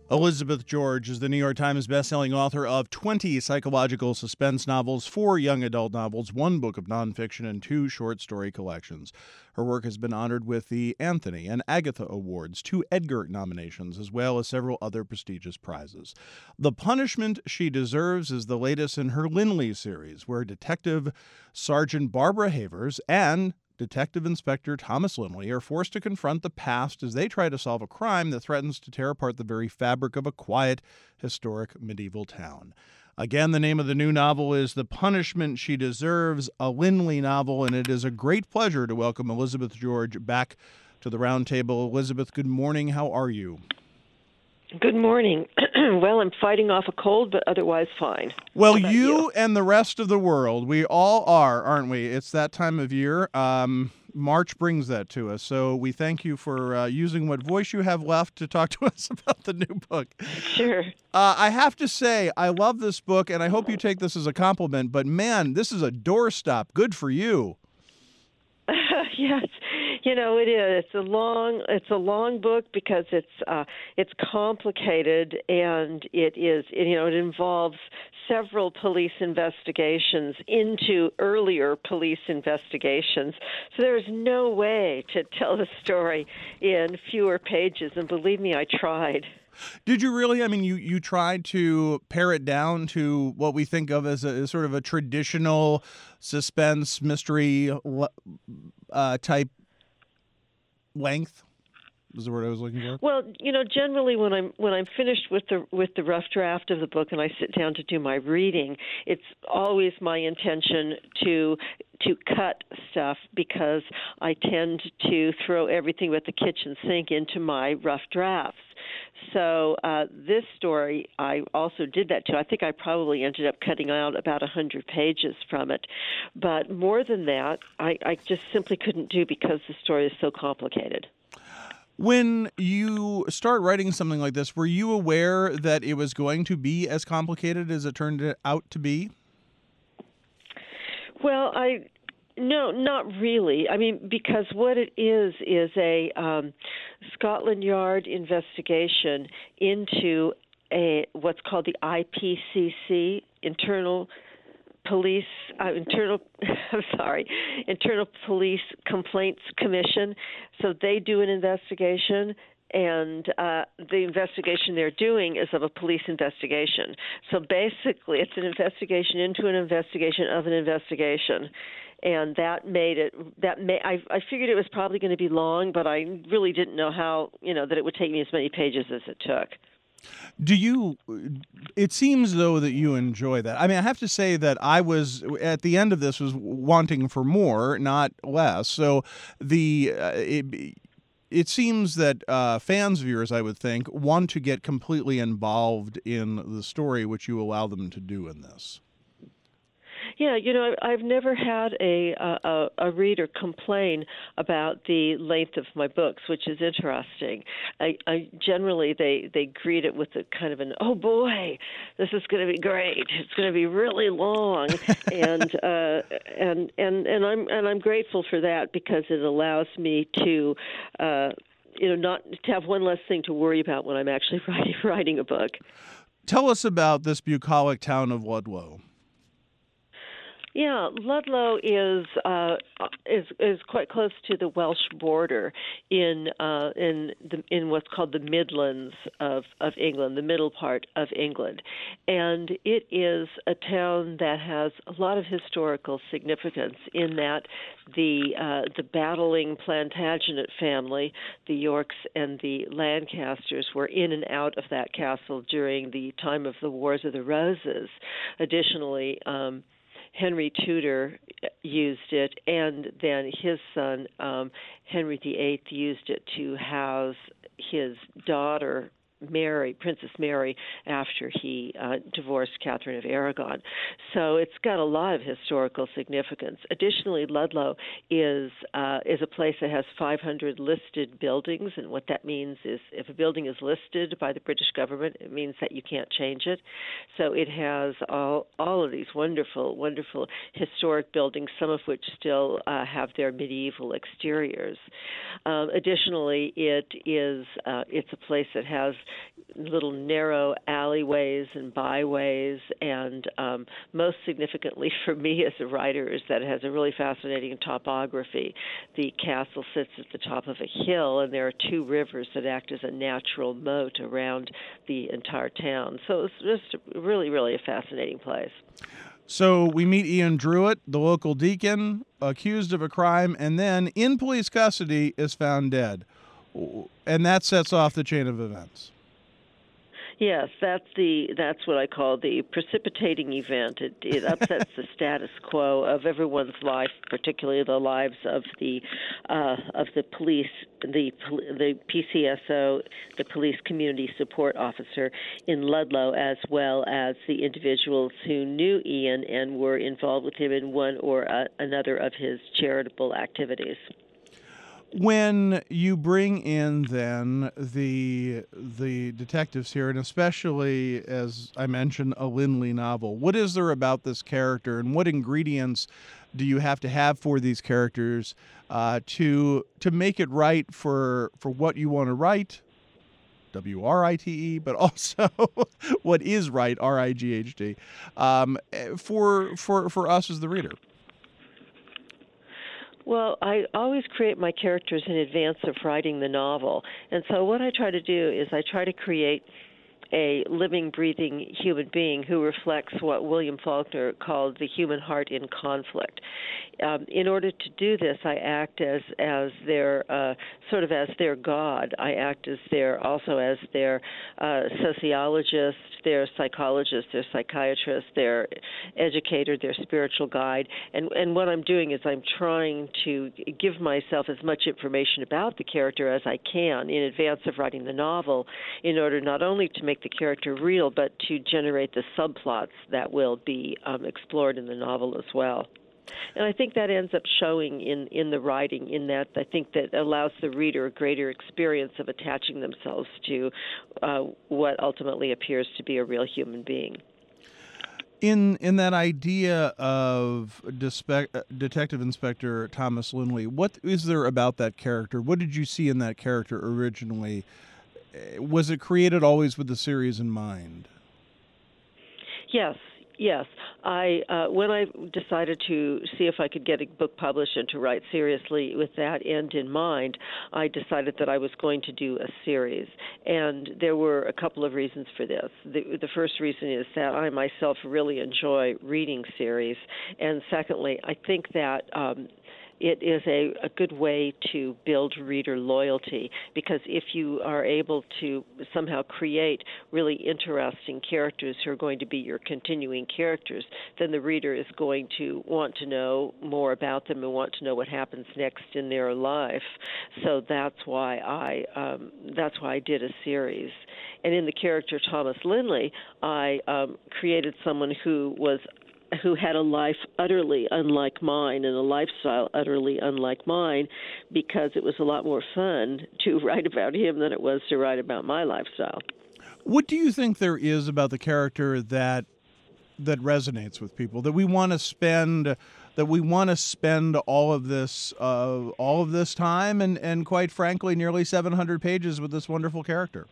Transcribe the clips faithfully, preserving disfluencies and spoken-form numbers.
Elizabeth George is the New York Times bestselling author of twenty psychological suspense novels, four young adult novels, one book of nonfiction, and two short story collections. Her work has been honored with the Anthony and Agatha Awards, two Edgar nominations, as well as several other prestigious prizes. The Punishment She Deserves is the latest in her Linley series, where Detective Sergeant Barbara Havers and Detective Inspector Thomas Linley are forced to confront the past as they try to solve a crime that threatens to tear apart the very fabric of a quiet, historic medieval town. Again, the name of the new novel is The Punishment She Deserves, a Linley novel, and it is a great pleasure to welcome Elizabeth George back to the round table. Elizabeth, good morning. How are you? Good morning. Well, I'm fighting off a cold, but otherwise fine. Well, you, you and the rest of the world, we all are, aren't we? It's that time of year. Um, March brings that to us. So we thank you for uh, using what voice you have left to talk to us about the new book. Sure. Uh, I have to say, I love this book, and I hope you take this as a compliment. But man, this is a doorstop. Good for you. Yes, you know it is. It's a long, it's a long book because it's uh, it's complicated and it is, you know, it involves several police investigations into earlier police investigations. So there's no way to tell the story in fewer pages, and believe me, I tried. Did you really? I mean, you, you tried to pare it down to what we think of as a as sort of a traditional suspense mystery uh, type length. Is the word I was looking for? Well, you know, generally when I'm when I'm finished with the with the rough draft of the book and I sit down to do my reading, it's always my intention to to cut stuff because I tend to throw everything but the kitchen sink into my rough drafts. So uh, this story, I also did that too. I think I probably ended up cutting out about one hundred pages from it. But more than that, I, I just simply couldn't do because the story is so complicated. When you start writing something like this, were you aware that it was going to be as complicated as it turned out to be? Well, I no, not really. I mean, because what it is is a um, Scotland Yard investigation into a what's called the I P C C, Internal Police, uh, internal, I'm sorry, Internal Police Complaints Commission. So they do an investigation, and uh, the investigation they're doing is of a police investigation. So basically, it's an investigation into an investigation of an investigation. And that made it, that may, I, I figured it was probably going to be long, but I really didn't know how, you know, that it would take me as many pages as it took. Do you, it seems though that you enjoy that. I mean, I have to say that I was, at the end of this, was wanting for more, not less. So the, uh, it, it seems that uh, fans of yours, I would think, want to get completely involved in the story, which you allow them to do in this. Yeah, you know, I've never had a, a a reader complain about the length of my books, which is interesting. I, I generally they, they greet it with a kind of an oh boy, this is going to be great. It's going to be really long, and uh, and and and I'm and I'm grateful for that because it allows me to. Uh, you know, not to have one less thing to worry about when I'm actually writing writing a book. Tell us about this bucolic town of Ludlow. Yeah, Ludlow is uh, is is quite close to the Welsh border in uh, in the, in what's called the Midlands of, of England, the middle part of England, and it is a town that has a lot of historical significance in that the uh, the battling Plantagenet family, the Yorks and the Lancasters, were in and out of that castle during the time of the Wars of the Roses. Additionally, um, Henry Tudor used it, and then his son, um, Henry the Eighth, used it to house his daughter, Mary, Princess Mary, after he uh, divorced Catherine of Aragon. So it's got a lot of historical significance. Additionally, Ludlow is uh, is a place that has five hundred listed buildings, and what that means is if a building is listed by the British government, it means that you can't change it. So it has all all of these wonderful, wonderful historic buildings, some of which still uh, have their medieval exteriors. Um, additionally, it is uh, it's a place that has little narrow alleyways and byways, and um, most significantly for me as a writer is that it has a really fascinating topography. The castle sits at the top of a hill, and there are two rivers that act as a natural moat around the entire town. So it's just really, really a fascinating place. So we meet Ian Druitt, the local deacon, accused of a crime, and then in police custody is found dead. And that sets off the chain of events. Yes, that's the that's what I call the precipitating event. It, it upsets the status quo of everyone's life, particularly the lives of the uh, of the police, the the P C S O, the Police Community Support Officer in Ludlow, as well as the individuals who knew Ian and were involved with him in one or uh, another of his charitable activities. When you bring in then the the detectives here, and especially, as I mentioned, a Linley novel, what is there about this character, and what ingredients do you have to have for these characters uh, to to make it right for for what you want to write, W R I T E, but also what is right, R I G H T, um, for for for us as the reader? Well, I always create my characters in advance of writing the novel. And so what I try to do is I try to create a living, breathing human being who reflects what William Faulkner called the human heart in conflict. Um, in order to do this, I act as as their uh, sort of as their God. I act as their also as their uh, sociologist, their psychologist, their psychiatrist, their educator, their spiritual guide. And and what I'm doing is I'm trying to give myself as much information about the character as I can in advance of writing the novel, in order not only to make the character real, but to generate the subplots that will be um, explored in the novel as well. And I think that ends up showing in, in the writing, in that I think that allows the reader a greater experience of attaching themselves to uh, what ultimately appears to be a real human being. In in that idea of Despe- Detective Inspector Thomas Linley, what is there about that character? What did you see in that character originally? Was it created always with the series in mind? Yes. Yes, I uh, when I decided to see if I could get a book published and to write seriously with that end in mind, I decided that I was going to do a series. And there were a couple of reasons for this. The, the first reason is that I myself really enjoy reading series. And secondly, I think that um, it is a, a good way to build reader loyalty, because if you are able to somehow create really interesting characters who are going to be your continuing characters, then the reader is going to want to know more about them and want to know what happens next in their life. So that's why I um, that's why I did a series. And in the character Thomas Linley, I um, created someone who was who had a life utterly unlike mine and a lifestyle utterly unlike mine, because it was a lot more fun to write about him than it was to write about my lifestyle. What do you think there is about the character that that resonates with people, that we want to spend that we want to spend all of this uh, all of this time and, and quite frankly nearly seven hundred pages with this wonderful character?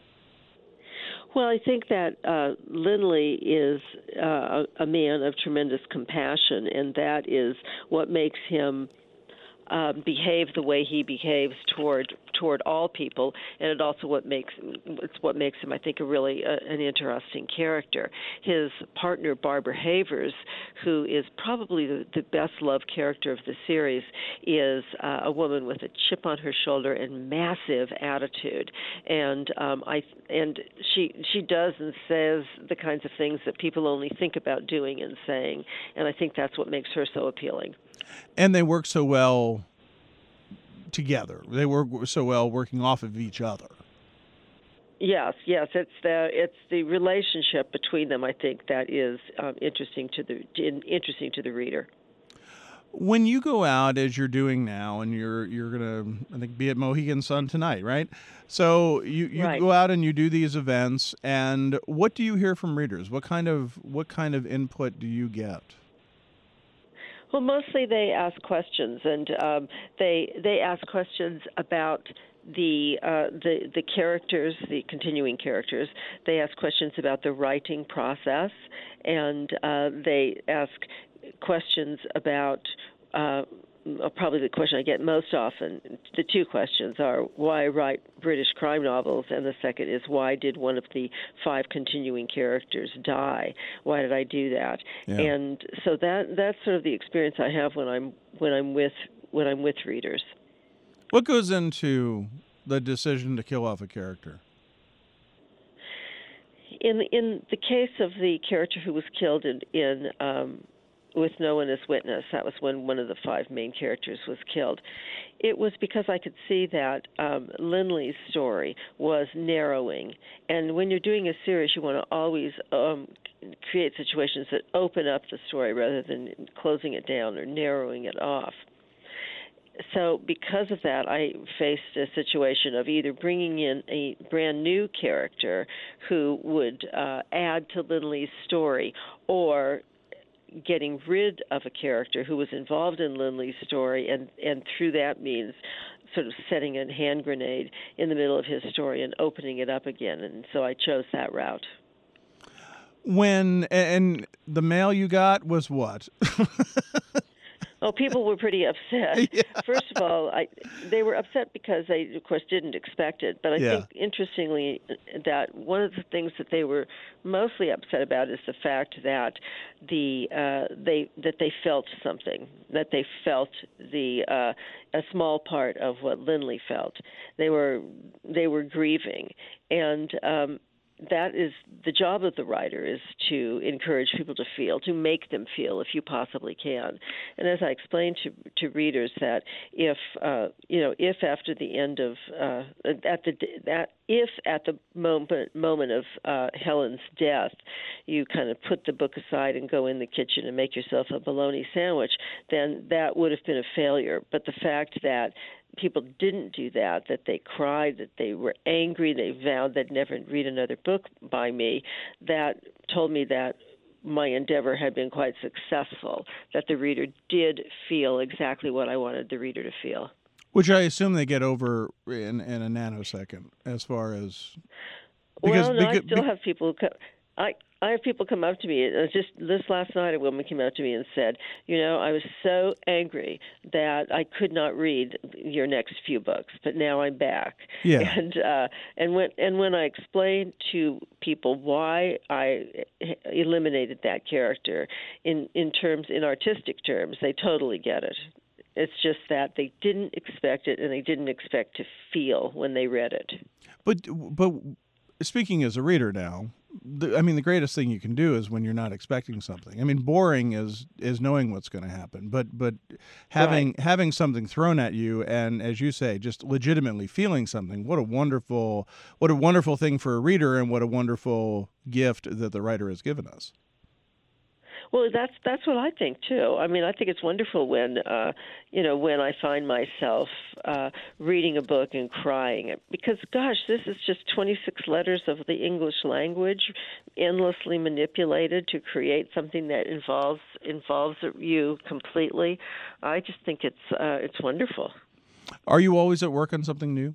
Well, I think that uh, Linley is uh, a man of tremendous compassion, and that is what makes him uh, behave the way he behaves toward toward all people, and it also what makes it's what makes him, I think, a really uh, an interesting character. His partner Barbara Havers, who is probably the, the best loved character of the series, is uh, a woman with a chip on her shoulder and massive attitude, and um, I and she she does and says the kinds of things that people only think about doing and saying, and I think that's what makes her so appealing. And they work so well together. They work so well working off of each other. Yes, yes, it's the it's the relationship between them, I think, that is um, interesting to the interesting to the reader. When you go out, as you're doing now, and you're you're gonna, I think, be at Mohegan Sun tonight, right? So you, you Right. go out and you do these events, and what do you hear from readers? What kind of what kind of input do you get? Well, mostly they ask questions, and um, they they ask questions about the uh, the the characters, the continuing characters, they ask questions about the writing process, and uh, they ask questions about. Uh, Probably the question I get most often, the two questions are why write British crime novels, and the second is why did one of the five continuing characters die? Why did I do that? Yeah. And so that that's sort of the experience I have when I'm when I'm with when I'm with readers. What goes into the decision to kill off a character? In in the case of the character who was killed in in um, with no one as witness, that was when one of the five main characters was killed. It was because I could see that um, Linley's story was narrowing. And when you're doing a series, you want to always um, create situations that open up the story rather than closing it down or narrowing it off. So because of that, I faced a situation of either bringing in a brand new character who would uh, add to Linley's story, or getting rid of a character who was involved in Linley's story, and, and through that means sort of setting a hand grenade in the middle of his story and opening it up again. And so I chose that route. When, and the mail you got was what? Oh, people were pretty upset. Yeah. First of all, I, they were upset because they, of course, didn't expect it. But I Yeah. think, interestingly, that one of the things that they were mostly upset about is the fact that the uh, they that they felt something, that they felt the uh, a small part of what Linley felt. They were they were grieving, and um, that is the job of the writer, is to encourage people to feel, to make them feel if you possibly can. And as I explained to to readers, that if uh, you know if after the end of uh, at the that if at the moment moment of uh, Helen's death you kind of put the book aside and go in the kitchen and make yourself a bologna sandwich, then that would have been a failure. But the fact that people didn't do that, that they cried, that they were angry, they vowed they'd never read another book by me, that told me that my endeavor had been quite successful, that the reader did feel exactly what I wanted the reader to feel. Which I assume they get over in, in a nanosecond, as far as... Because, well, no, because, I still have people who come... I, I have people come up to me. It was just this last night, a woman came up to me and said, you know, I was so angry that I could not read your next few books, but now I'm back. Yeah. And uh, and when and when I explained to people why I eliminated that character in in terms in artistic terms, they totally get it. It's just that they didn't expect it, and they didn't expect to feel when they read it. But but speaking as a reader now, the, I mean, the greatest thing you can do is when you're not expecting something. I mean, boring is is knowing what's going to happen, but but having Right. having something thrown at you, and as you say, just legitimately feeling something. What a wonderful what a wonderful thing for a reader, and what a wonderful gift that the writer has given us. Well, that's that's what I think too. I mean, I think it's wonderful when uh, you know when I find myself uh, reading a book and crying, because gosh, this is just twenty-six letters of the English language, endlessly manipulated to create something that involves involves you completely. I just think it's uh, it's wonderful. Are you always at work on something new?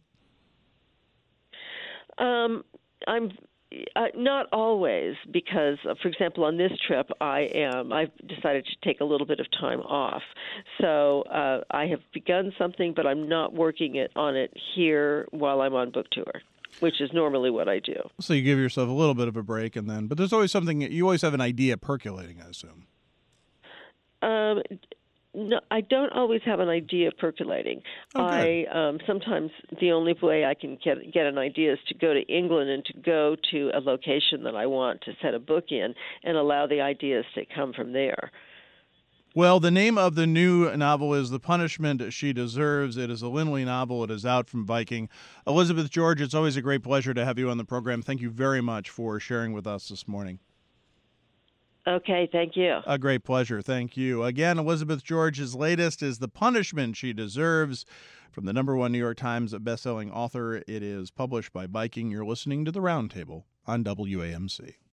Um, I'm. Uh, not always, because, uh, for example, on this trip, I am. I've decided to take a little bit of time off, so uh, I have begun something, but I'm not working it on it here while I'm on book tour, which is normally what I do. So you give yourself a little bit of a break, and then, but there's always something. You always have an idea percolating, I assume. Um, No, I don't always have an idea percolating. Oh, I um, sometimes the only way I can get get an idea is to go to England and to go to a location that I want to set a book in, and allow the ideas to come from there. Well, the name of the new novel is The Punishment She Deserves. It is a Linley novel. It is out from Viking. Elizabeth George, it's always a great pleasure to have you on the program. Thank you very much for sharing with us this morning. Okay, thank you. A great pleasure. Thank you. Again, Elizabeth George's latest is The Punishment She Deserves, from the number one New York Times bestselling author. It is published by Viking. You're listening to The Roundtable on W A M C.